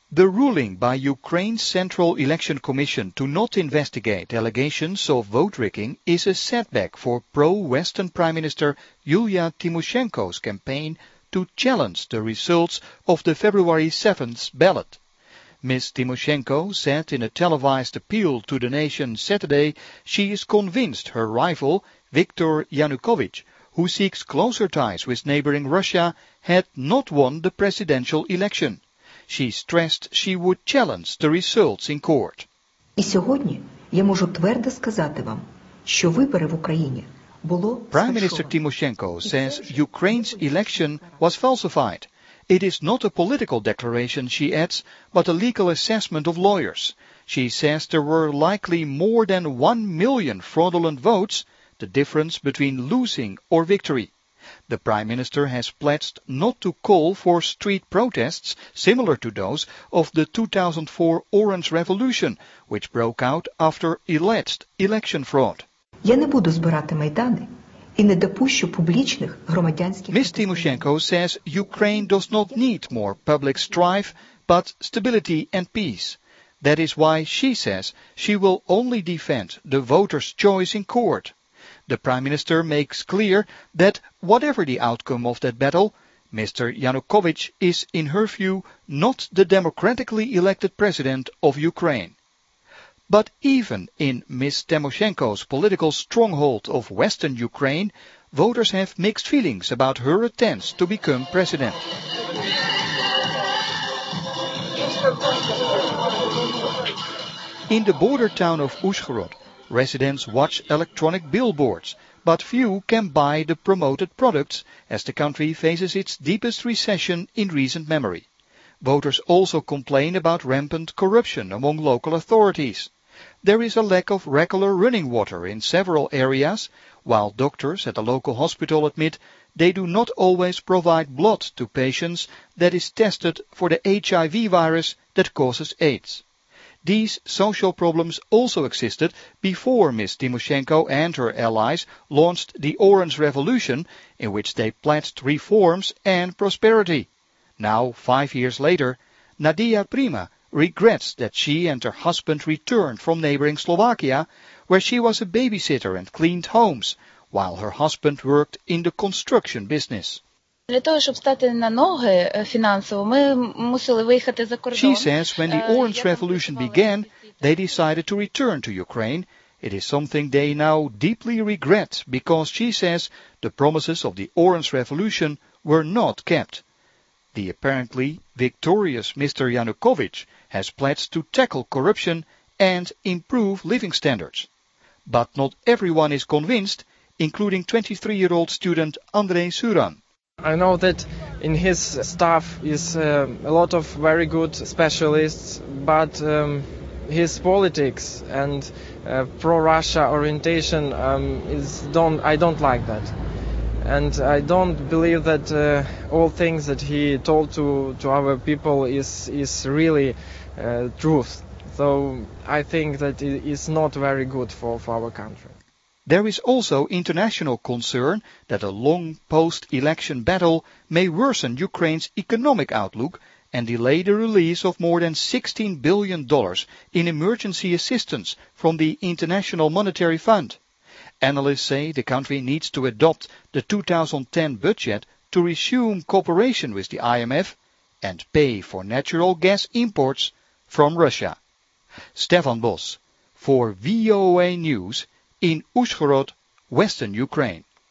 The ruling by Ukraine's Central Election Commission to not investigate allegations of vote rigging is a setback for pro-Western Prime Minister Yulia Tymoshenko's campaign to challenge the results of the February 7th ballot. Ms. Tymoshenko said in a televised appeal to the nation Saturday she is convinced her rival, Viktor Yanukovych, who seeks closer ties with neighboring Russia, had not won the presidential election. She stressed she would challenge the results in court. І сьогодні я можу твердо сказати вам, що вибори в Україні було Prime Minister Tymoshenko says Ukraine's election was falsified. It is not a political declaration, she adds, but a legal assessment of lawyers. She says there were likely more than 1 million fraudulent votes, the difference between losing or victory. The Prime Minister has pledged not to call for street protests similar to those of the 2004 Orange Revolution, which broke out after alleged election fraud. Я не буду збирати майдани і не допущу публічних громадянських. Ms. Tymoshenko says Ukraine does not need more public strife, but stability and peace. That is why she says she will only defend the voters' choice in court. The Prime Minister makes clear that whatever the outcome of that battle, Mr. Yanukovych is, in her view, not the democratically elected president of Ukraine. But even in Ms. Tymoshenko's political stronghold of Western Ukraine, voters have mixed feelings about her attempts to become president. In the border town of Uzhhorod, residents watch electronic billboards, but few can buy the promoted products as the country faces its deepest recession in recent memory. Voters also complain about rampant corruption among local authorities. There is a lack of regular running water in several areas, while doctors at the local hospital admit they do not always provide blood to patients that is tested for the HIV virus that causes AIDS. These social problems also existed before Ms. Tymoshenko and her allies launched the Orange Revolution, in which they pledged reforms and prosperity. Now, 5 years later, Nadia Prima regrets that she and her husband returned from neighboring Slovakia, where she was a babysitter and cleaned homes, while her husband worked in the construction business. Для того, щоб стати на ноги фінансово, ми мусили виїхати за кордон. She says when the Orange Revolution began, they decided to return to Ukraine. It is something they now deeply regret because, she says, the promises of the Orange Revolution were not kept. The apparently victorious Mr. Yanukovych has pledged to tackle corruption and improve living standards. But not everyone is convinced, including 23-year-old student Andrei Suran. I know that in his staff is a lot of very good specialists, but his politics and pro-Russia orientation I don't like that. And I don't believe that all things that he told to our people is really truth. So I think that it is not very good for our country. There is also international concern that a long post-election battle may worsen Ukraine's economic outlook and delay the release of more than $16 billion in emergency assistance from the International Monetary Fund. Analysts say the country needs to adopt the 2010 budget to resume cooperation with the IMF and pay for natural gas imports from Russia. Stefan Bos for VOA News in Uzhhorod, Western Ukraine.